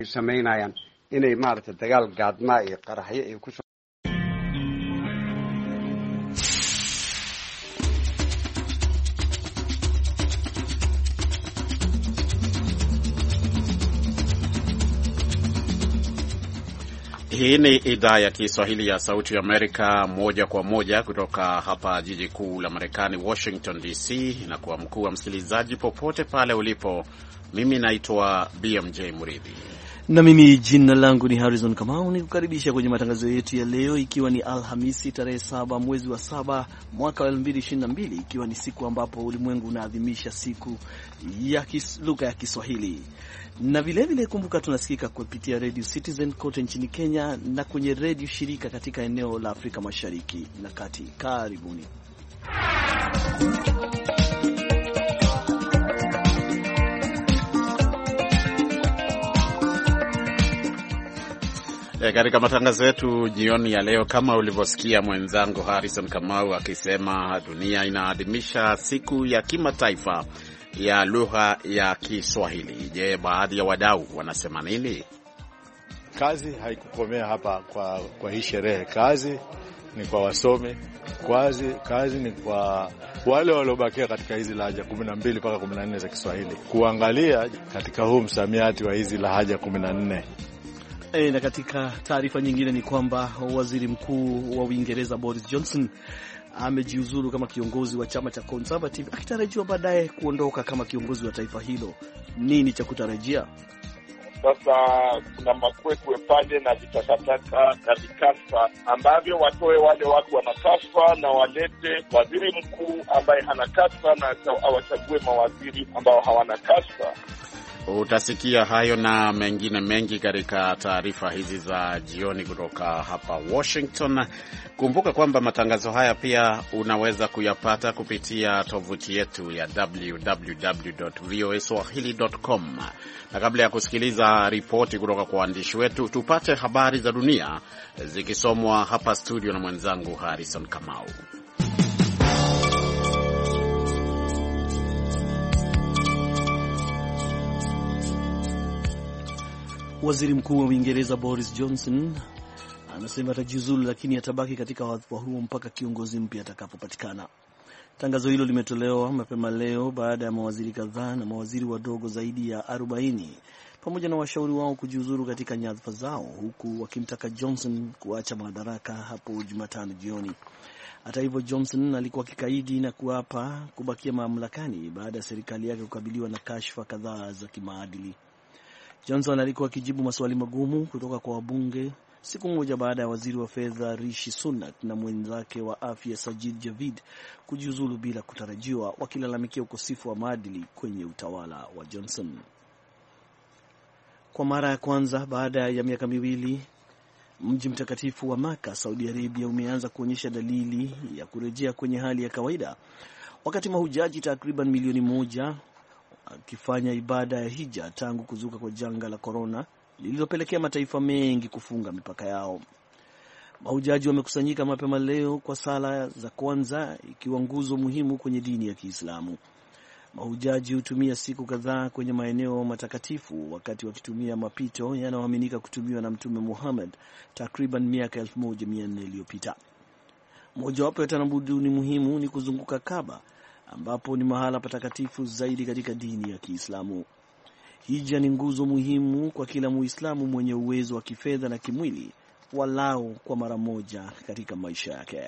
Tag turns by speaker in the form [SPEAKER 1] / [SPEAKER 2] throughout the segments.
[SPEAKER 1] sameynayaan inay maaragtay dagaal gaadma iyo qaraxyo ay ku
[SPEAKER 2] Hii ni idhaa ya Kiswahili ya Sauti ya Amerika, moja kwa moja kutoka hapa jiji kuu la Marekani, Washington DC, na kwa mkuu wa msikilizaji popote pale ulipo. Mimi naitwa BMJ Muridhi.
[SPEAKER 3] Na mimi jina langu ni Harrison Kamau, nikukaribisha kwenye matangazo yetu ya leo, ikiwa ni Alhamisi tarehe 7 mwezi wa 7 mwaka wa 2022, ikiwa ni siku ambapo ulimwengu unaadhimisha siku ya lugha ya Kiswahili. Na vile kumbuka tunasikika kupitia Radio Citizen kote nchini Kenya na kwenye radio shirika katika eneo la Afrika Mashariki na Kati. Karibuni.
[SPEAKER 2] Katika matangazo yetu jioni ya leo, kama ulivyosikia mwenzangu Harrison Kamau akisema, dunia inaadhimisha siku ya kimataifa ya lugha ya Kiswahili. Je, baadhi ya wadau wanasema nini?
[SPEAKER 4] Kazi haikukomea hapa kwa hii sherehe. Kazi ni kwa wasomi, kazi ni kwa wale waliobakia katika hizi lahaja 12 mpaka 14 za Kiswahili, kuangalia katika huu msamiati wa hizi lahaja 14.
[SPEAKER 3] Na katika taarifa nyingine ni kwamba waziri mkuu wa Uingereza Boris Johnson amejiuzuru kama kiongozi wa chama cha Conservative, akitarajiwa baadaye kuondoka kama kiongozi wa taifa hilo. Nini cha kutarajia?
[SPEAKER 5] Sasa kuna makwekwe pale na vitakataka na vikasa ambavyo watoe wale watu wana kashfa na walete waziri mkuu ambaye hana kashfa na awachague mawaziri ambao hawana kashfa.
[SPEAKER 2] Utasikia hayo na mengine mengi katika taarifa hizi za jioni kutoka hapa Washington. Kumbuka kwamba matangazo haya pia unaweza kuyapata kupitia tovuti yetu ya www.voaswahili.com. Na kabla ya kusikiliza ripoti kutoka kwa waandishi wetu, tupate habari za dunia zikisomwa hapa studio na mwenzangu Harrison Kamau.
[SPEAKER 3] Waziri mkuu wa Uingereza Boris Johnson anasema atajiuzulu, lakini atabaki katika wadhifa huo mpaka kiongozi mpya atakapopatikana. Tangazo hilo limetolewa mapema leo baada ya mawaziri kadhaa na mawaziri wadogo zaidi ya 40 pamoja na washauri wao kujiuzulu katika nyadhifa zao, huku wakimtaka Johnson kuacha madaraka hapo Jumatano jioni. Hata hivyo, Johnson alikuwa kikaidi na kuapa kubakia mamlakani baada ya serikali yake kukabiliwa na kashfa kadhaa za kimaadili. Johnson alikuwa akijibu maswali magumu kutoka kwa wabunge siku moja baada ya waziri wa fedha Rishi Sunak na mwenzake wa afya Sajid Javid kujiuzulu bila kutarajiwa, wakilalamikia ukosefu wa maadili kwenye utawala wa Johnson. Kwa mara ya kwanza baada ya miaka miwili, mji mtakatifu wa Maka, Saudi Arabia, umeanza kuonyesha dalili ya kurejea kwenye hali ya kawaida, wakati mahujaji takriban milioni 1 akifanya ibada ya hija tangu kuzuka kwa janga la corona lililopelekea mataifa mengi kufunga mipaka yao. Mahujaji wamekusanyika mapema leo kwa sala za kwanza, ikiwa nguzo muhimu kwenye dini ya Kiislamu. Mahujaji hutumia siku kadhaa kwenye maeneo matakatifu, wakati wakitumia mapito yanayoaminika kutumiwa na Mtume Muhammad takriban miaka 1400 iliyopita. Mojawapo ya tamaduni muhimu ni kuzunguka Kaaba, ambapo ni mahala patakatifu zaidi katika dini ya Kiislamu. Hija ni nguzo muhimu kwa kila Muislamu mwenye uwezo wa kifedha na kimwili, walau kwa mara moja katika maisha yake.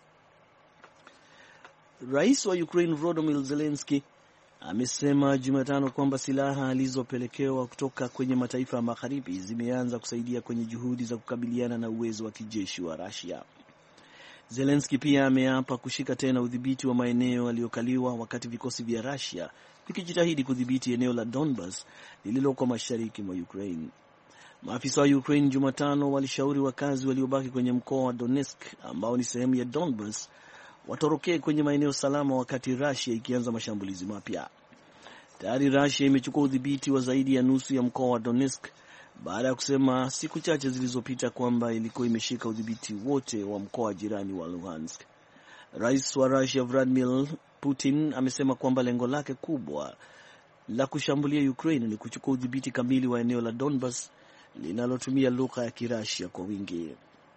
[SPEAKER 3] Rais wa Ukraine Volodymyr Zelensky amesema Jumatano kwamba silaha alizopelekewa kutoka kwenye mataifa ya magharibi zimeanza kusaidia kwenye juhudi za kukabiliana na uwezo wa kijeshi wa Russia. Zelensky pia ameapa kushika tena udhibiti wa maeneo yaliyokaliwa, wakati vikosi vya Russia vikijitahidi kudhibiti eneo la Donbas lililoko mashariki mwa Ukraine. Maafisa wa Ukraine Jumatano walishauri wakazi waliobaki kwenye mkoa wa Donetsk, ambao ni sehemu ya Donbas, watorokee kwenye maeneo salama, wakati Russia ikianza mashambulizi mapya. Tayari Russia imechukua udhibiti wa zaidi ya nusu ya mkoa wa Donetsk baada ya kusema siku chache zilizopita kwamba ilikuwa imeshika udhibiti wote wa mkoa jirani wa Luhansk. Rais wa Russia Vladimir Putin amesema kwamba lengo lake kubwa la kushambulia Ukraine ni kuchukua udhibiti kamili wa eneo la Donbas linalotumia lugha ya Kirasia kwa wingi.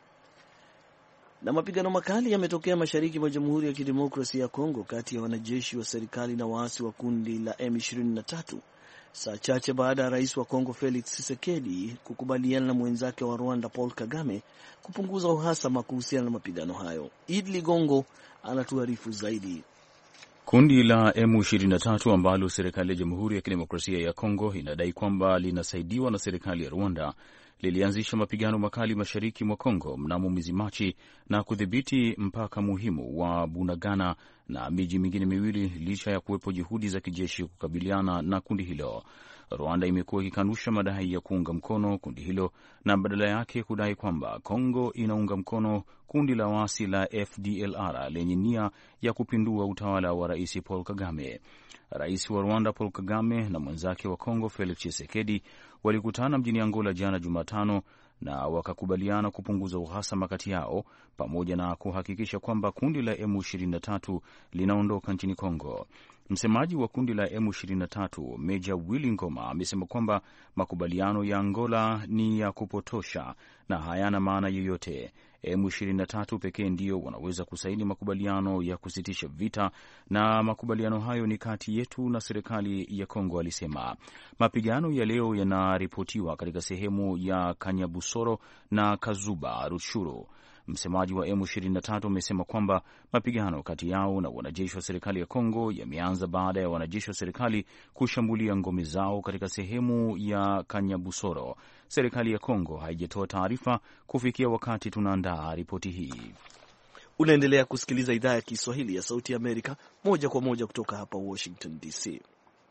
[SPEAKER 3] Na mapigano makali yametokea mashariki mwa Jamhuri ya Kidemokrasia ya Kongo kati ya wanajeshi wa serikali na waasi wa kundi la M23, saa chache baada ya rais wa Kongo Felix Tshisekedi kukubaliana na mwenzake wa Rwanda Paul Kagame kupunguza uhasama kuhusiana na mapigano hayo. Idli Ligongo anatuarifu zaidi.
[SPEAKER 6] Kundi la M23 ambalo serikali ya Jamhuri ya Kidemokrasia ya Kongo inadai kwamba linasaidiwa na serikali ya Rwanda lilianzisha mapigano makali mashariki mwa Kongo mnamo mwezi Machi na kudhibiti mpaka muhimu wa Bunagana na miji mingine miwili licha ya kuwepo juhudi za kijeshi kukabiliana na kundi hilo. Rwanda imekuwa ikikanusha madai ya kuunga mkono kundi hilo na badala yake kudai kwamba Kongo inaunga mkono kundi la waasi la FDLR lenye nia ya kupindua utawala wa Rais Paul Kagame. Rais wa Rwanda Paul Kagame na mwenzake wa Kongo Felix Tshisekedi walikutana mjini Angola jana Jumatano na wakakubaliana kupunguza uhasama kati yao pamoja na kuhakikisha kwamba kundi la M23 linaondoka nchini Kongo. Msemaji wa kundi la M23 Meja Willy Ngoma amesema kwamba makubaliano ya Angola ni ya kupotosha na hayana maana yoyote. M23 pekee ndio wanaweza kusaini makubaliano ya kusitisha vita na makubaliano hayo ni kati yetu na serikali ya Kongo, alisema. Mapigano ya leo yanaripotiwa katika sehemu ya Kanyabusoro na Kazuba Ruchuru. Msemaji wa M23 amesema kwamba mapigano kati yao na wanajeshi wa serikali ya Kongo yameanza baada ya wanajeshi wa serikali kushambulia ngome zao katika sehemu ya Kanyabusoro. Serikali ya Kongo haijatoa taarifa kufikia wakati tunaandaa ripoti hii.
[SPEAKER 3] Unaendelea kusikiliza idhaa ya Kiswahili ya Sauti ya Amerika moja kwa moja kutoka hapa Washington DC.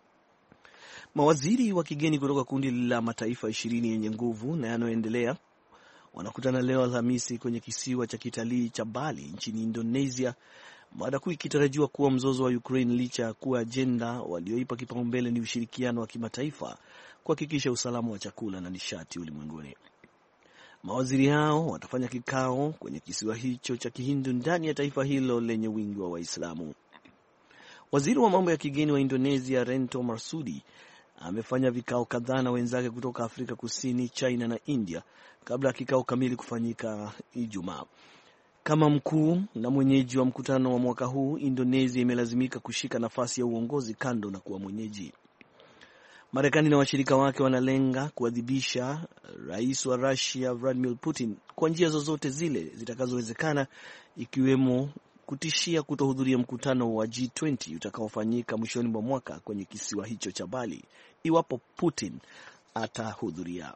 [SPEAKER 3] Mawaziri wa kigeni kutoka kundi la mataifa 20 yenye nguvu na yanayoendelea wanakutana leo Alhamisi kwenye kisiwa cha kitalii cha Bali nchini Indonesia, mada kuu ikitarajiwa kuwa mzozo wa Ukraine, licha ya kuwa ajenda walioipa kipaumbele ni ushirikiano wa kimataifa kuhakikisha usalama wa chakula na nishati ulimwenguni. Mawaziri hao watafanya kikao kwenye kisiwa hicho cha Kihindu ndani ya taifa hilo lenye wingi wa Waislamu. Waziri wa mambo ya kigeni wa Indonesia Retno Marsudi amefanya vikao kadhaa na wenzake kutoka Afrika Kusini, China na India kabla ya kikao kamili kufanyika Ijumaa. Kama mkuu na mwenyeji wa mkutano wa mwaka huu, Indonesia imelazimika kushika nafasi ya uongozi kando na kuwa mwenyeji. Marekani na washirika wake wanalenga kuadhibisha rais wa Russia Vladimir Putin kwa njia zozote zile zitakazowezekana, ikiwemo kutishia kutohudhuria mkutano wa G20 utakaofanyika mwishoni mwa mwaka kwenye kisiwa hicho cha Bali iwapo Putin atahudhuria.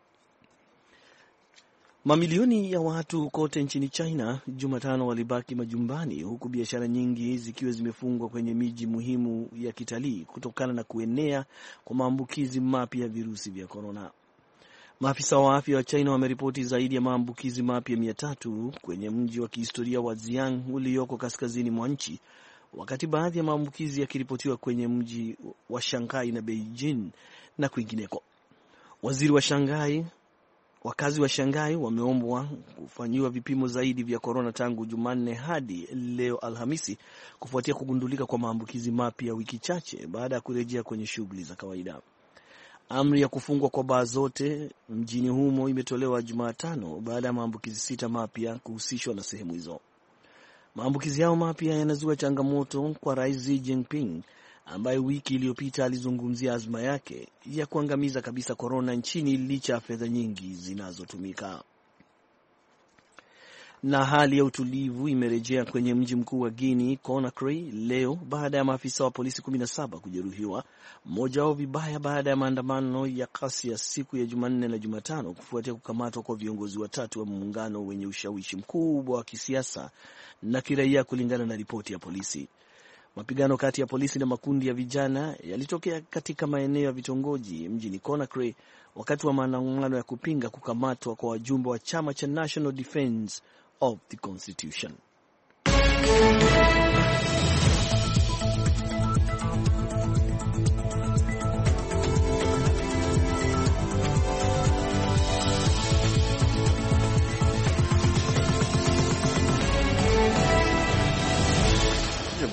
[SPEAKER 3] Mamilioni ya watu kote nchini China Jumatano walibaki majumbani, huku biashara nyingi zikiwa zimefungwa kwenye miji muhimu ya kitalii kutokana na kuenea kwa maambukizi mapya ya virusi vya korona. Maafisa wa afya wa China wameripoti zaidi ya maambukizi mapya 300 kwenye mji wa kihistoria wa Xi'an ulioko kaskazini mwa nchi, wakati baadhi ya maambukizi yakiripotiwa kwenye mji wa Shanghai na Beijing na kwingineko. Wakazi wa Shanghai wameombwa kufanyiwa vipimo zaidi vya korona tangu Jumanne hadi leo Alhamisi kufuatia kugundulika kwa maambukizi mapya wiki chache baada ya kurejea kwenye shughuli za kawaida. Amri ya kufungwa kwa baa zote mjini humo imetolewa Jumatano baada ya maambukizi 6 mapya kuhusishwa na sehemu hizo. Maambukizi yao mapya yanazua changamoto kwa Rais Xi Jinping ambaye wiki iliyopita alizungumzia azma yake ya kuangamiza kabisa korona nchini licha ya fedha nyingi zinazotumika. Na hali ya utulivu imerejea kwenye mji mkuu wa Guinea, Conakry, leo baada ya maafisa wa polisi 17 kujeruhiwa, mmoja wao vibaya baada ya maandamano ya ghasia siku ya Jumanne na Jumatano kufuatia kukamatwa kwa viongozi watatu wa muungano wenye ushawishi mkubwa wa kisiasa na kiraia, kulingana na ripoti ya polisi. Mapigano kati ya polisi na makundi ya vijana yalitokea katika maeneo ya vitongoji mjini Conakry wakati wa maandamano ya kupinga kukamatwa kwa wajumbe wa chama cha National Defense of the Constitution.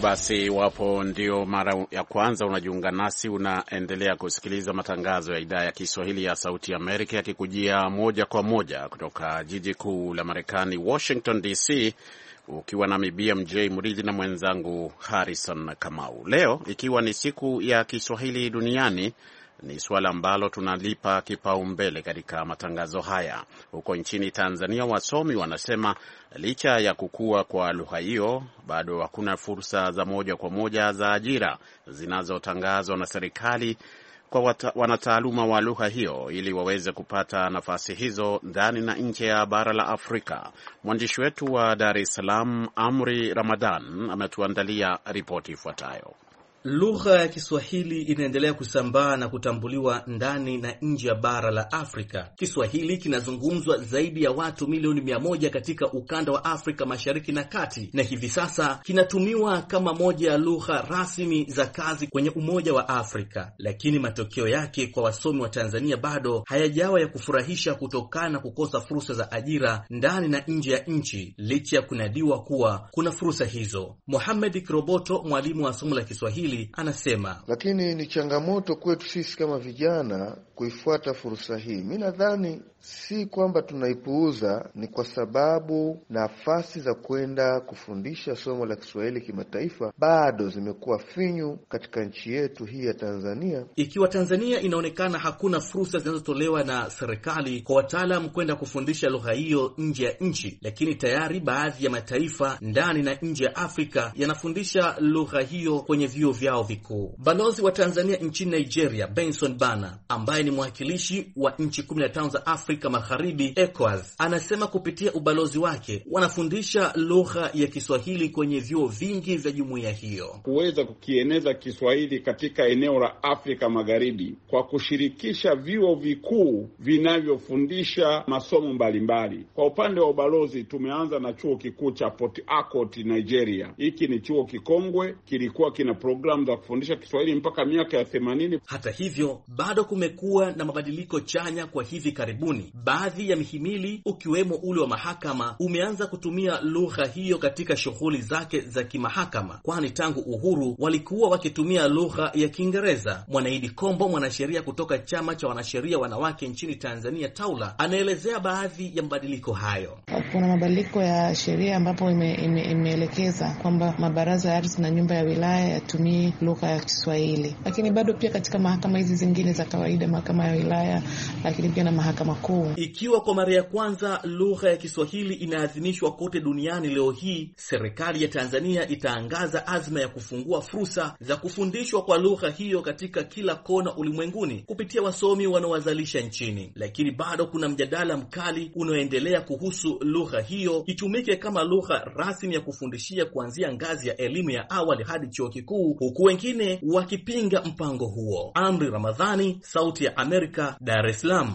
[SPEAKER 2] Basi iwapo ndio mara ya kwanza unajiunga nasi, unaendelea kusikiliza matangazo ya idhaa ya Kiswahili ya Sauti ya Amerika yakikujia moja kwa moja kutoka jiji kuu la Marekani, Washington DC, ukiwa na BMJ Mridhi na mwenzangu Harrison Kamau. Leo ikiwa ni siku ya Kiswahili duniani, ni suala ambalo tunalipa kipaumbele katika matangazo haya. Huko nchini Tanzania, wasomi wanasema licha ya kukua kwa lugha hiyo, bado hakuna fursa za moja kwa moja za ajira zinazotangazwa na serikali kwa wanataaluma wa lugha hiyo ili waweze kupata nafasi hizo ndani na nje ya bara la Afrika. Mwandishi wetu wa Dar es Salaam, Amri Ramadan, ametuandalia ripoti ifuatayo.
[SPEAKER 7] Lugha ya Kiswahili inaendelea kusambaa na kutambuliwa ndani na nje ya bara la Afrika. Kiswahili kinazungumzwa zaidi ya watu milioni 100 katika ukanda wa Afrika Mashariki na Kati, na hivi sasa kinatumiwa kama moja ya lugha rasmi za kazi kwenye Umoja wa Afrika. Lakini matokeo yake kwa wasomi wa Tanzania bado hayajawa ya kufurahisha kutokana na kukosa fursa za ajira ndani na nje ya nchi, licha ya kunadiwa kuwa kuna fursa hizo. Mohamed Kiroboto, mwalimu wa somo la Kiswahili, anasema,
[SPEAKER 8] lakini ni changamoto kwetu sisi kama vijana kuifuata fursa hii. Mimi nadhani si kwamba tunaipuuza, ni kwa sababu nafasi za kwenda kufundisha somo la Kiswahili kimataifa bado zimekuwa finyu katika nchi yetu hii ya Tanzania.
[SPEAKER 7] Ikiwa Tanzania inaonekana hakuna fursa zinazotolewa na serikali kwa wataalamu kwenda kufundisha lugha hiyo nje ya nchi, lakini tayari baadhi ya mataifa ndani na nje ya Afrika yanafundisha lugha hiyo kwenye vyuo vyao vikuu. Balozi wa Tanzania nchini Nigeria, Benson Bana, ambaye ni mwakilishi wa nchi 15 za Afrika Magharibi, ECOWAS, anasema kupitia ubalozi wake wanafundisha lugha ya Kiswahili kwenye vyuo vingi vya jumuiya hiyo.
[SPEAKER 9] Kuweza kukieneza Kiswahili katika eneo la Afrika Magharibi kwa kushirikisha vyuo vikuu vinavyofundisha masomo mbalimbali. Kwa upande wa ubalozi tumeanza na chuo kikuu cha Port Harcourt, Nigeria. Hiki ni chuo kikongwe, kilikuwa kina programu za kufundisha Kiswahili mpaka miaka ya 80.
[SPEAKER 7] Hata hivyo, bado kumekuwa na mabadiliko chanya kwa hivi karibuni. Baadhi ya mihimili ukiwemo ule wa mahakama umeanza kutumia lugha hiyo katika shughuli zake za kimahakama, kwani tangu uhuru walikuwa wakitumia lugha ya Kiingereza. Mwanaidi Kombo, mwanasheria kutoka chama cha wanasheria wanawake nchini Tanzania, Taula, anaelezea baadhi ya mabadiliko hayo.
[SPEAKER 10] Kuna mabadiliko ya sheria ambapo imeelekeza kwamba mabaraza ya ardhi na nyumba ya wilaya yatumie lugha ya Kiswahili, lakini bado pia katika mahakama hizi zingine za kawaida, mahakama ya wilaya, lakini pia na mahakama kuu.
[SPEAKER 7] Ikiwa kwa mara ya kwanza lugha ya Kiswahili inaadhimishwa kote duniani leo hii, serikali ya Tanzania itaangaza azma ya kufungua fursa za kufundishwa kwa lugha hiyo katika kila kona ulimwenguni kupitia wasomi wanaowazalisha nchini. Lakini bado kuna mjadala mkali unaoendelea kuhusu lugha hiyo itumike kama lugha rasmi ya kufundishia kuanzia ngazi ya elimu ya awali hadi chuo kikuu, huku wengine wakipinga mpango huo. Amri Ramadhani, Sauti ya Amerika, Dar es Salaam.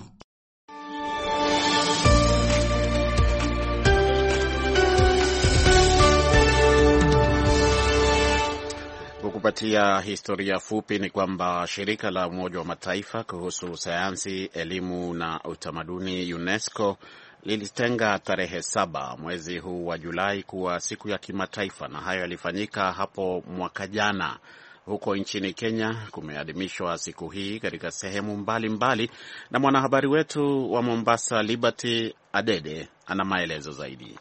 [SPEAKER 2] Kupatia historia fupi ni kwamba shirika la Umoja wa Mataifa kuhusu sayansi, elimu na utamaduni, UNESCO, lilitenga tarehe 7 mwezi huu wa Julai kuwa siku ya kimataifa, na hayo yalifanyika hapo mwaka jana. Huko nchini Kenya kumeadhimishwa siku hii katika sehemu mbalimbali, na mwanahabari wetu wa Mombasa, Liberty Adede, ana maelezo zaidi.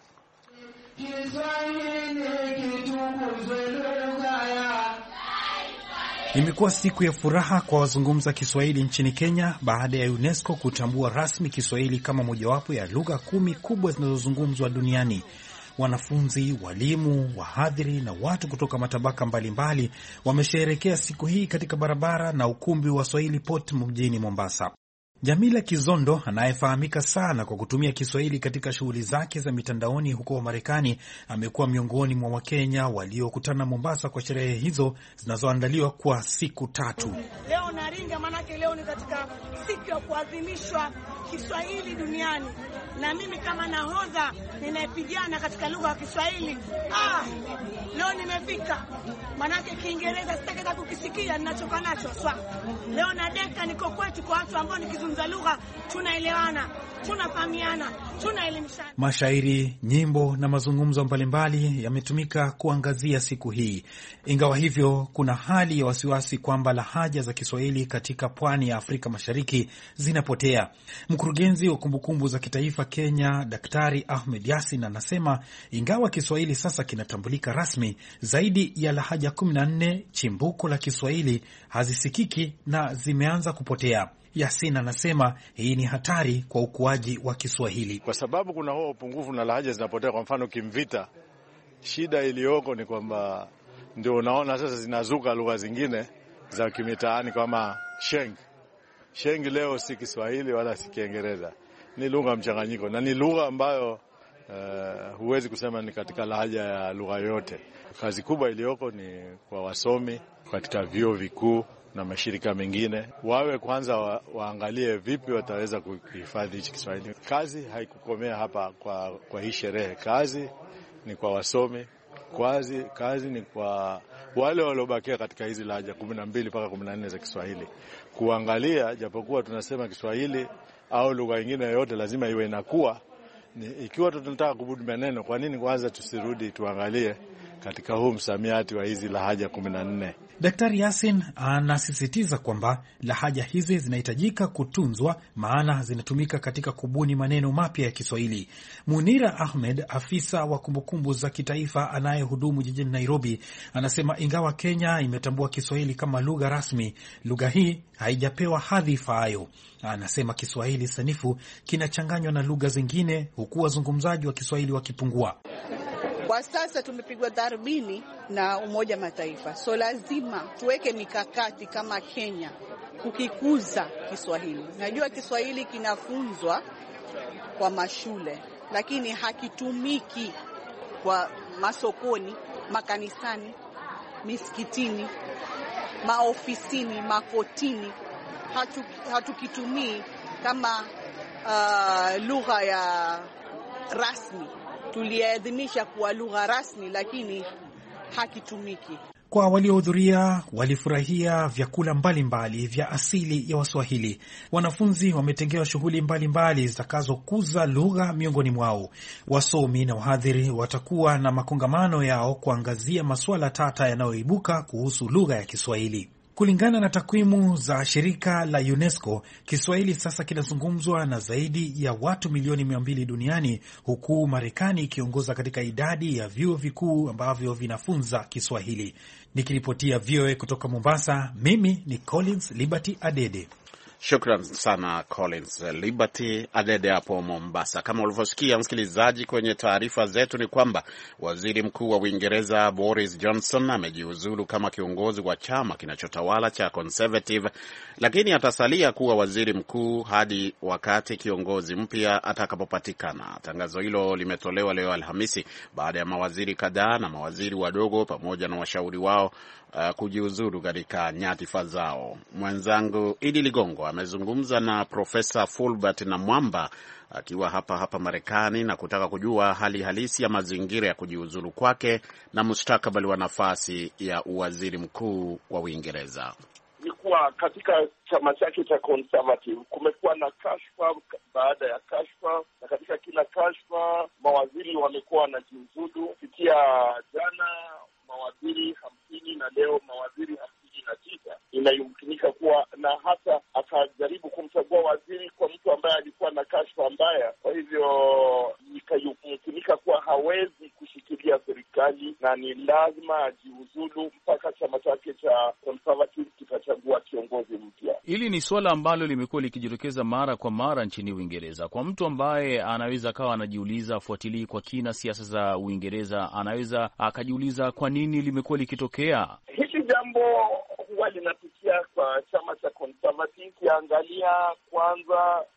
[SPEAKER 11] Imekuwa siku ya furaha kwa wazungumza Kiswahili nchini Kenya baada ya UNESCO kutambua rasmi Kiswahili kama mojawapo ya lugha 10 kubwa zinazozungumzwa duniani. Wanafunzi, walimu, wahadhiri na watu kutoka matabaka mbalimbali wamesherehekea siku hii katika barabara na ukumbi wa Swahili Pot mjini Mombasa. Jamila Kizondo, anayefahamika sana kwa kutumia Kiswahili katika shughuli zake za mitandaoni huko Marekani, amekuwa miongoni mwa Wakenya waliokutana Mombasa kwa sherehe hizo zinazoandaliwa kwa siku 3.
[SPEAKER 12] Leo naringa manake leo ni katika siku ya kuadhimishwa Kiswahili duniani. na mimi kama nahodha ninayepigana katika lugha ya Kiswahili, leo nimefika. Manake Kiingereza sitaki hata kukisikia, ninachoka nacho swa. Leo nadeka niko kwetu kwa watu ambao nikizungumza lugha tunaelewana, tunafahamiana, tunaelimishana.
[SPEAKER 11] Mashairi, nyimbo na mazungumzo mbalimbali yametumika kuangazia siku hii. Ingawa hivyo, kuna hali ya wasiwasi kwamba lahaja za Kiswahili katika pwani ya Afrika Mashariki zinapotea. Mkurugenzi wa kumbukumbu za kitaifa Kenya, Daktari Ahmed Yasin, anasema ingawa Kiswahili sasa kinatambulika rasmi, zaidi ya lahaja 14 chimbuko la Kiswahili hazisikiki na zimeanza kupotea. Yasin anasema hii ni hatari kwa ukuaji wa Kiswahili,
[SPEAKER 4] kwa sababu kuna huo upungufu na lahaja zinapotea. Kwa mfano Kimvita, shida iliyoko ni kwamba ndio unaona sasa zinazuka lugha zingine za kimitaani kama Sheng. Sheng leo si Kiswahili wala si Kiingereza, ni lugha mchanganyiko, na ni lugha ambayo huwezi kusema ni katika lahaja ya lugha yote. Kazi kubwa iliyoko ni kwa wasomi katika vyuo vikuu na mashirika mengine, wawe kwanza waangalie vipi wataweza kuhifadhi hichi Kiswahili. Kazi haikukomea hapa kwa hii sherehe. Kazi ni kwa wasomi, kazi ni kwa wale waliobakia katika hizi lahaja 12 mpaka 14 za Kiswahili, kuangalia, japokuwa tunasema Kiswahili au lugha nyingine yoyote lazima iwe inakuwa. Ikiwa tunataka kubudi maneno, kwa nini kwanza tusirudi tuangalie katika huu msamiati wa hizi lahaja 14?
[SPEAKER 11] Daktari Yasin anasisitiza kwamba lahaja hizi zinahitajika kutunzwa, maana zinatumika katika kubuni maneno mapya ya Kiswahili. Munira Ahmed, afisa wa kumbukumbu za kitaifa anayehudumu jijini Nairobi, anasema ingawa Kenya imetambua Kiswahili kama lugha rasmi, lugha hii haijapewa hadhi ifaayo. Anasema Kiswahili sanifu kinachanganywa na lugha zingine, huku wazungumzaji wa Kiswahili wakipungua.
[SPEAKER 13] Kwa sasa tumepigwa darubini na Umoja Mataifa, so lazima tuweke mikakati kama Kenya kukikuza Kiswahili. Najua Kiswahili kinafunzwa kwa mashule, lakini hakitumiki kwa masokoni, makanisani, misikitini, maofisini, makotini. Hatukitumii kama lugha ya rasmi. Tuliadhimisha kuwa lugha rasmi, lakini hakitumiki.
[SPEAKER 11] Kwa waliohudhuria, walifurahia vyakula mbalimbali vya asili ya Waswahili. Wanafunzi wametengewa shughuli mbalimbali zitakazokuza lugha miongoni mwao. Wasomi na wahadhiri watakuwa na makongamano yao kuangazia masuala tata yanayoibuka kuhusu lugha ya Kiswahili. Kulingana na takwimu za shirika la UNESCO, Kiswahili sasa kinazungumzwa na zaidi ya watu milioni 200 duniani, huku Marekani ikiongoza katika idadi ya vyuo vikuu ambavyo vinafunza Kiswahili. Nikiripotia VOA kutoka Mombasa, mimi ni Collins Liberty Adede.
[SPEAKER 2] Shukran sana Collins Liberty Adede hapo Mombasa. Kama ulivyosikia msikilizaji, kwenye taarifa zetu ni kwamba waziri mkuu wa Uingereza Boris Johnson amejiuzulu kama kiongozi wa chama kinachotawala cha Conservative, lakini atasalia kuwa waziri mkuu hadi wakati kiongozi mpya atakapopatikana. Tangazo hilo limetolewa leo Alhamisi baada ya mawaziri kadhaa na mawaziri wadogo pamoja na washauri wao kujiuzuru katika nyadhifa zao. Mwenzangu Idi Ligongo amezungumza na Profesa Fulbert Namwamba akiwa hapa Marekani na kutaka kujua hali halisi ya mazingira ya kujiuzuru kwake na mustakabali wa nafasi ya uwaziri mkuu wa Uingereza.
[SPEAKER 5] Ni kuwa katika chama chake cha Conservative kumekuwa na kashfa baada ya kashfa, na katika kila kashfa mawaziri wamekuwa wanajiuzulu. Kufikia jana mawaziri 50 na leo mawaziri 59. Inayumkinika kuwa na hata akajaribu kumchagua waziri kwa mtu ambaye alikuwa na kashfa mbaya. Kwa hivyo ikayumkinika kuwa hawezi kushikilia serikali na ni lazima ajiuzulu mpaka chama chake cha Conservative kitachagua kiongozi mpya.
[SPEAKER 6] Hili ni swala ambalo limekuwa likijitokeza mara kwa mara nchini Uingereza. Kwa mtu ambaye anaweza akawa anajiuliza, fuatilii kwa kina siasa za Uingereza, anaweza akajiuliza kwa nini limekuwa likitokea
[SPEAKER 5] hili jambo. Huwa linapitia kwa chama cha Conservative. Kiangalia kwanza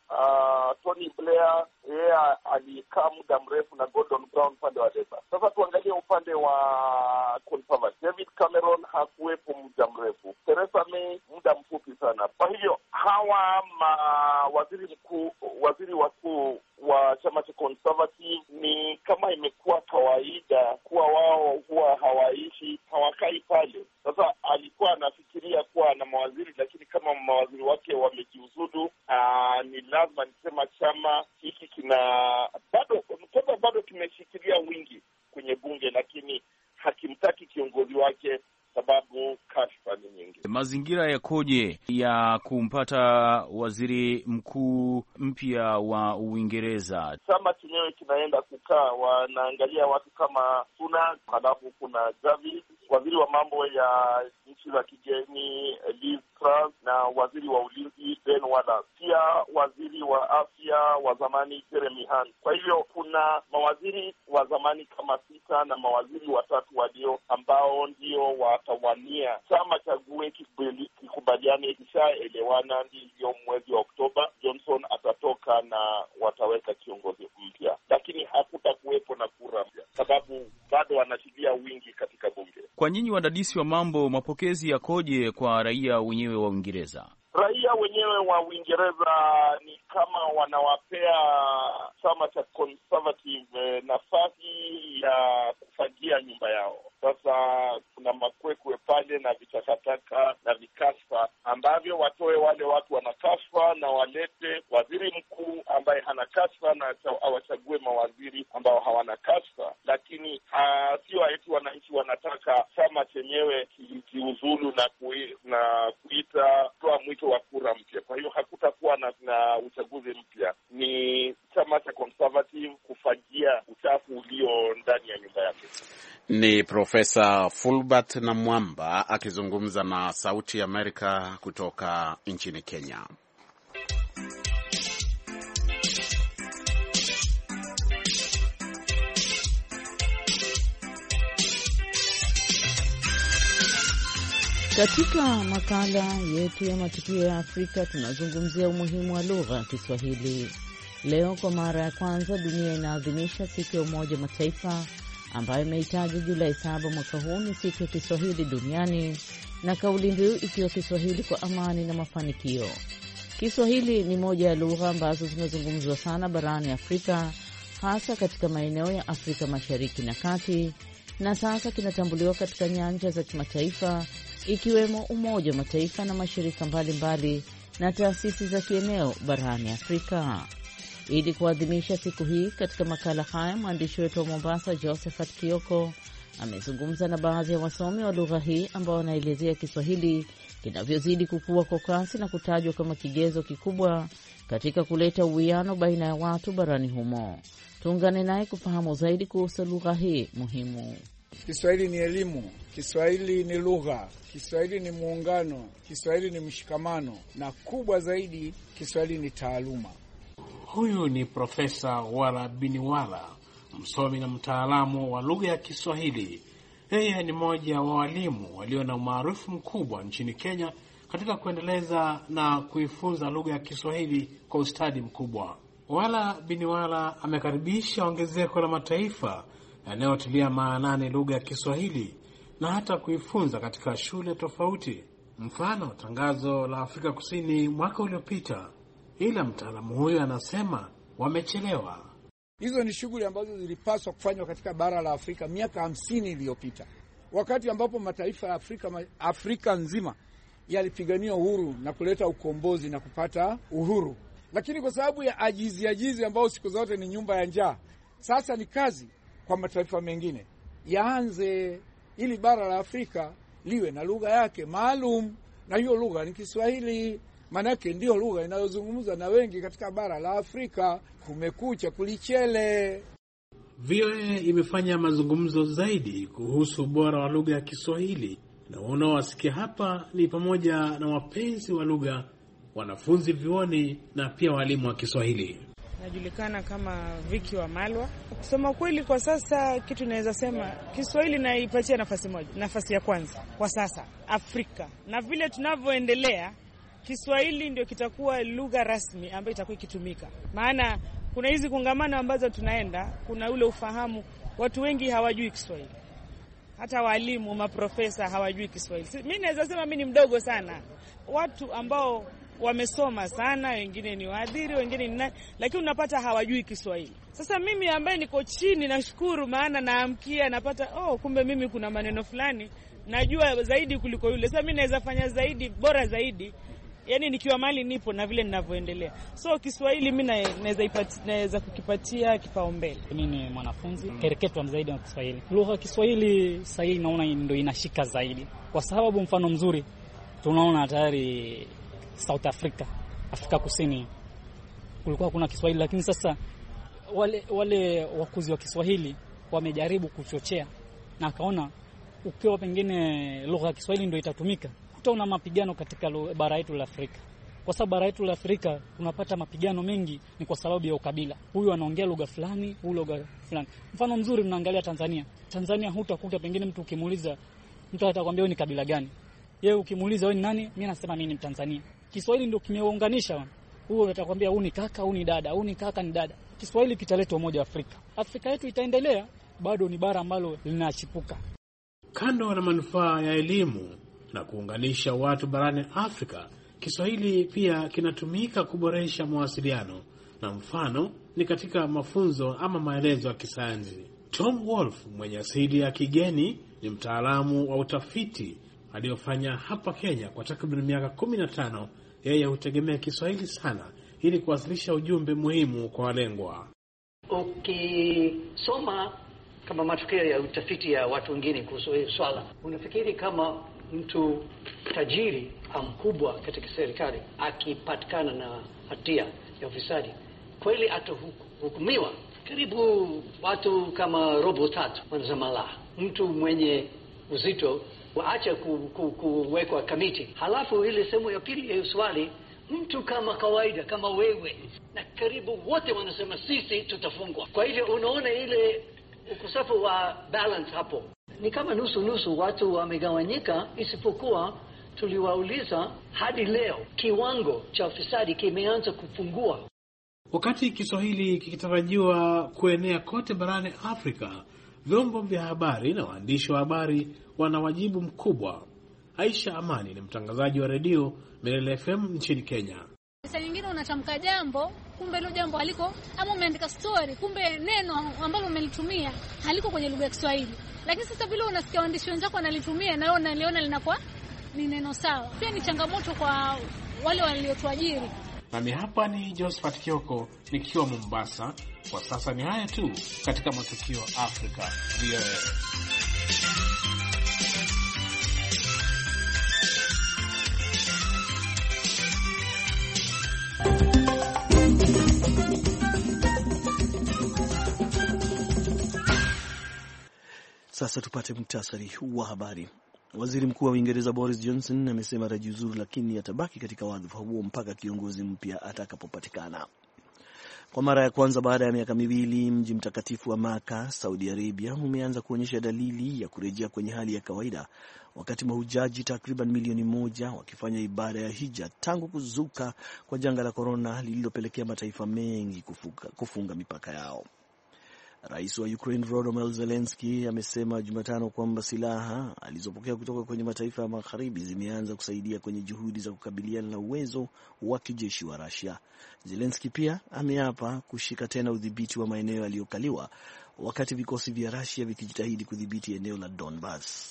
[SPEAKER 5] Tony Blair, yeye alikaa muda mrefu na Gordon Brown upande wa Labour. Sasa tuangalie upande wa Conservative. David Cameron hakuwepo muda mrefu, Theresa May muda mfupi sana. Kwa hivyo hawa waziri wakuu wa chama chama cha Conservative ni kama imekuwa kawaida kuwa wao huwa hawakai pale. Sasa alikuwa anafikiria kuwa na mawaziri, lakini kama mawaziri wake wamejiuzudu, ni lazima nisema chama hiki bado kimeshikilia wingi kwenye bunge, lakini hakimtaki kiongozi wake sababu kashfa ni nyingi.
[SPEAKER 6] Mazingira yakoje ya kumpata waziri mkuu mpya wa Uingereza?
[SPEAKER 5] Chama chenyewe kinaenda kukaa, wanaangalia watu kama Sunak, halafu kuna Javid, waziri wa mambo ya nchi za kigeni Liz Truss, na waziri wa ulinzi Ben Wallace, pia waziri wa afya wa zamani Jeremy Hunt. Kwa hivyo kuna mawaziri wa zamani kama 6 na mawaziri 3 walio ambao ndio watawania. Chama cha GUE kikubaliane, kishaelewana, ndio mwezi wa Oktoba Johnson atatoka na wataweka kiongozi mpya, lakini hakutakuwepo na kura mpya sababu bado wanashikilia wingi katika bunge.
[SPEAKER 6] Kwa nyinyi wadadisi wa mambo, mapokezi yakoje kwa raia wenyewe wa Uingereza?
[SPEAKER 5] Raia wenyewe wa Uingereza ni kama wanawapea chama cha Conservative nafasi ya kufagia nyumba yao. Sasa kuna makwekwe pale na vitakataka na vikashfa ambavyo watoe wale watu wana kashfa na walete waziri mkuu ambaye hana kashfa na awachague mawaziri ambao hawana kashfa. Lakini sio eti wananchi wanataka chama chenyewe kiuzulu na toa mwito wa kura mpya. Kwa hiyo hakutakuwa na uchaguzi mpya. Ni chama cha Conservative kufagia uchafu ulio ndani ya nyumba yake.
[SPEAKER 2] Ni Profesa Fulbert Namwamba akizungumza na Sauti ya Amerika kutoka nchini Kenya.
[SPEAKER 14] Katika makala yetu ya matukio ya Afrika tunazungumzia umuhimu wa lugha ya Kiswahili. Leo kwa mara ya kwanza dunia inaadhimisha siku ya Umoja wa Mataifa ambayo imehitaji Julai 7 mwaka huu ni siku ya Kiswahili duniani, na kauli mbiu ikiwa Kiswahili kwa amani na mafanikio. Kiswahili ni moja ya lugha ambazo zimezungumzwa sana barani Afrika, hasa katika maeneo ya Afrika Mashariki na Kati, na sasa kinatambuliwa katika nyanja za kimataifa ikiwemo Umoja wa Mataifa na mashirika mbalimbali na taasisi za kieneo barani Afrika. Ili kuadhimisha siku hii, katika makala haya mwandishi wetu wa Mombasa Josephat Kioko amezungumza na baadhi ya wasomi wa lugha hii ambao wanaelezea Kiswahili kinavyozidi kukua kwa kasi na kutajwa kama kigezo kikubwa katika kuleta uwiano baina ya watu barani humo. Tuungane naye kufahamu zaidi kuhusu lugha hii muhimu.
[SPEAKER 15] Kiswahili ni elimu, Kiswahili ni lugha, Kiswahili ni muungano, Kiswahili ni mshikamano, na kubwa zaidi, Kiswahili ni taaluma.
[SPEAKER 16] Huyu ni Profesa Wala Biniwala, msomi na mtaalamu wa lugha ya Kiswahili. Yeye ni mmoja wa walimu walio na umaarufu mkubwa nchini Kenya katika kuendeleza na kuifunza lugha ya Kiswahili kwa ustadi mkubwa. Wala Biniwala amekaribisha ongezeko la mataifa yanayotilia maanani lugha ya Kiswahili na hata kuifunza katika shule tofauti. Mfano, tangazo la Afrika Kusini mwaka uliopita. Ila mtaalamu huyo anasema wamechelewa.
[SPEAKER 15] Hizo ni shughuli ambazo zilipaswa kufanywa katika bara la Afrika miaka 50 iliyopita, wakati ambapo mataifa ya Afrika nzima yalipigania uhuru na kuleta ukombozi na kupata uhuru. Lakini kwa sababu ya ajizi ambao siku zote ni nyumba ya njaa, sasa ni kazi kwa mataifa mengine yaanze ili bara la Afrika liwe na lugha yake maalum, na hiyo lugha ni Kiswahili. Manake ndio lugha inayozungumzwa na wengi katika bara la Afrika. Kumekucha kulichele.
[SPEAKER 16] VOA imefanya mazungumzo zaidi kuhusu ubora wa lugha ya Kiswahili, na wanaowasikia hapa ni pamoja na wapenzi wa lugha, wanafunzi vioni na pia walimu wa Kiswahili.
[SPEAKER 17] Najulikana kama Viki wa Malwa. Kusema kweli, kwa sasa kitu naweza sema Kiswahili naipatia nafasi ya kwanza kwa sasa Afrika, na vile tunavyoendelea Kiswahili ndio kitakuwa lugha rasmi ambayo itakuwa ikitumika. Maana kuna hizi kongamano ambazo tunaenda, kuna ule ufahamu, watu wengi hawajui Kiswahili. Hata walimu, maprofesa hawajui Kiswahili. Mimi naweza sema mimi ni mdogo sana. Watu ambao wamesoma sana, wengine ni waadhiri, wengine ni nani, lakini unapata hawajui Kiswahili. Sasa mimi ambaye niko chini nashukuru, maana naamkia napata kumbe mimi kuna maneno fulani najua zaidi kuliko yule. Sasa mimi naweza fanya zaidi, bora zaidi, yani nikiwa mali nipo na vile ninavyoendelea. So Kiswahili mimi naweza kukipatia kipaumbele.
[SPEAKER 18] Mimi ni mwanafunzi kereketwa zaidi wa Kiswahili. Lugha ya Kiswahili sasa hivi naona ndio inashika zaidi. Kwa sababu mfano mzuri tunaona tayari South Africa, Afrika Kusini kulikuwa kuna Kiswahili, lakini sasa wale wakuzi wa Kiswahili wamejaribu kuchochea na akaona ukiwa pengine lugha ya Kiswahili ndio itatumika, utaona mapigano katika bara letu la Afrika. Kwa sababu bara letu la Afrika tunapata mapigano mengi ni kwa sababu ya ukabila. Huyu anaongea lugha fulani, huyu lugha fulani. Mfano mzuri tunaangalia Tanzania. Tanzania hutakuta pengine mtu ukimuuliza, mtu atakwambia wewe ni kabila gani? Yeye ukimuuliza wewe ni nani? Mimi nasema mimi ni Mtanzania. Kiswahili ndio kimeunganisha. Huyo atakwambia huyu ni kaka, huyu ni dada, huyu ni kaka ni dada. Kiswahili kitaleta umoja wa Afrika. Afrika yetu itaendelea, bado ni bara ambalo linachipuka.
[SPEAKER 16] Kando na manufaa ya elimu na kuunganisha watu barani Afrika, Kiswahili pia kinatumika kuboresha mawasiliano, na mfano ni katika mafunzo ama maelezo ya kisayansi. Tom Wolf mwenye asili ya kigeni ni mtaalamu wa utafiti aliyofanya hapa Kenya kwa takriban miaka 15. Yeye hutegemea Kiswahili sana ili kuwasilisha ujumbe muhimu kwa walengwa.
[SPEAKER 19] Ukisoma kama matokeo ya utafiti ya watu wengine kuhusu hili swala, unafikiri kama mtu tajiri mkubwa katika serikali akipatikana na hatia ya ufisadi, kweli atahukumiwa? Karibu watu kama robo 3 wanasema la. Mtu mwenye uzito waacha kuwekwa kamiti. Halafu ile sehemu ya pili ya swali, mtu kama kawaida kama wewe, na karibu wote wanasema sisi tutafungwa. Kwa hivyo unaona ile ukosefu wa balance hapo. Ni kama nusu watu wamegawanyika, isipokuwa tuliwauliza hadi leo kiwango cha ufisadi kimeanza kupungua.
[SPEAKER 16] Wakati Kiswahili kikitarajiwa kuenea kote barani Afrika, vyombo vya habari na waandishi wa habari wana wajibu mkubwa. Aisha Amani ni mtangazaji wa redio Milele FM nchini Kenya.
[SPEAKER 20] Sasa nyingine unatamka jambo, kumbe hilo jambo haliko, ama umeandika story, kumbe neno ambalo umelitumia haliko kwenye lugha ya Kiswahili. Lakini sasa vile unasikia waandishi wenzako wanalitumia na wewe unaliona linakuwa ni neno sawa. Pia ni changamoto kwa wale waliotuajiri.
[SPEAKER 16] Nami hapa ni Josephat Kioko nikiwa Mombasa. Kwa sasa ni haya tu katika matukio Afrika VOA.
[SPEAKER 3] Sasa tupate muhtasari wa habari. Waziri Mkuu wa Uingereza Boris Johnson amesema atajiuzuru, lakini atabaki katika wadhifa huo mpaka kiongozi mpya atakapopatikana. Kwa mara ya kwanza baada ya miaka miwili, mji mtakatifu wa Maka, Saudi Arabia, umeanza kuonyesha dalili ya kurejea kwenye hali ya kawaida, wakati mahujaji takriban milioni 1 wakifanya ibada ya hija tangu kuzuka kwa janga la korona lililopelekea mataifa mengi kufunga mipaka yao. Rais wa Ukraine Volodymyr Zelensky amesema Jumatano kwamba silaha alizopokea kutoka kwenye mataifa ya magharibi zimeanza kusaidia kwenye juhudi za kukabiliana na uwezo wa kijeshi wa Russia. Zelensky pia ameapa kushika tena udhibiti wa maeneo yaliyokaliwa, wakati vikosi vya Russia vikijitahidi kudhibiti eneo la Donbas.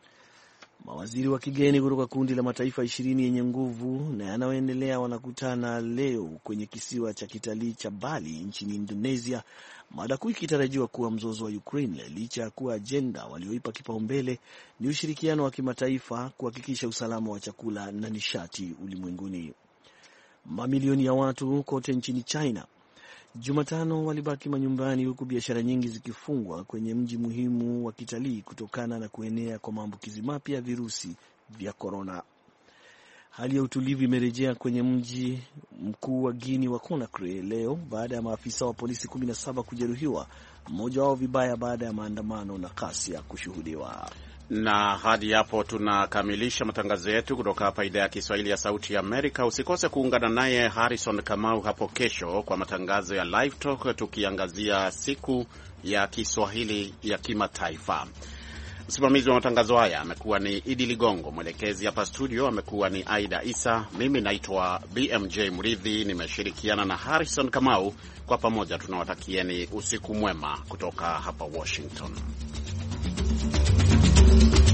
[SPEAKER 3] Mawaziri wa kigeni kutoka kundi la mataifa 20 yenye nguvu na yanayoendelea wanakutana leo kwenye kisiwa cha kitalii cha Bali nchini Indonesia, mada kuu ikitarajiwa kuwa mzozo wa Ukraine, licha ya kuwa ajenda walioipa kipaumbele ni ushirikiano wa kimataifa kuhakikisha usalama wa chakula na nishati ulimwenguni. Mamilioni ya watu kote nchini China Jumatano walibaki manyumbani, huku biashara nyingi zikifungwa kwenye mji muhimu wa kitalii kutokana na kuenea kwa maambukizi mapya ya virusi vya korona. Hali ya utulivu imerejea kwenye mji mkuu wa Guinea wa Conakry leo baada ya maafisa wa polisi 17 kujeruhiwa, mmoja wao vibaya baada ya maandamano na ghasia kushuhudiwa.
[SPEAKER 2] Na hadi hapo tunakamilisha matangazo yetu kutoka hapa idhaa ya Kiswahili ya Sauti ya Amerika. Usikose kuungana naye Harrison Kamau hapo kesho kwa matangazo ya Live Talk tukiangazia siku ya Kiswahili ya kimataifa. Msimamizi wa matangazo haya amekuwa ni Idi Ligongo, mwelekezi hapa studio amekuwa ni Aida Isa, mimi naitwa BMJ Mridhi, nimeshirikiana na Harrison Kamau. Kwa pamoja tunawatakieni usiku mwema kutoka hapa Washington.